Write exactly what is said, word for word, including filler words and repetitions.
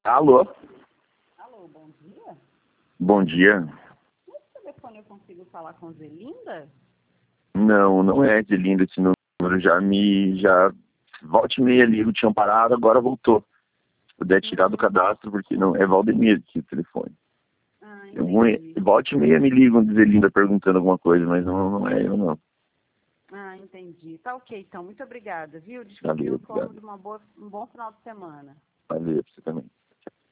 Alô? Alô, bom dia? Bom dia. Nesse telefone eu consigo falar com Zelinda? Não, não é de lindo esse número. Já me. Já. Volte e meia ligo, tinham parado, agora voltou. Se puder tirar do Hum. cadastro, porque não. É Valdemir aqui o telefone. Ah, Eu, entendi. volte e meia me ligam de Zelinda perguntando alguma coisa, mas não, não é eu não. Ah, entendi. Tá ok, então. Muito obrigada, viu? Desculpe Valeu, o obrigado. incômodo. Uma boa, um bom final de semana. Valeu, pra você também.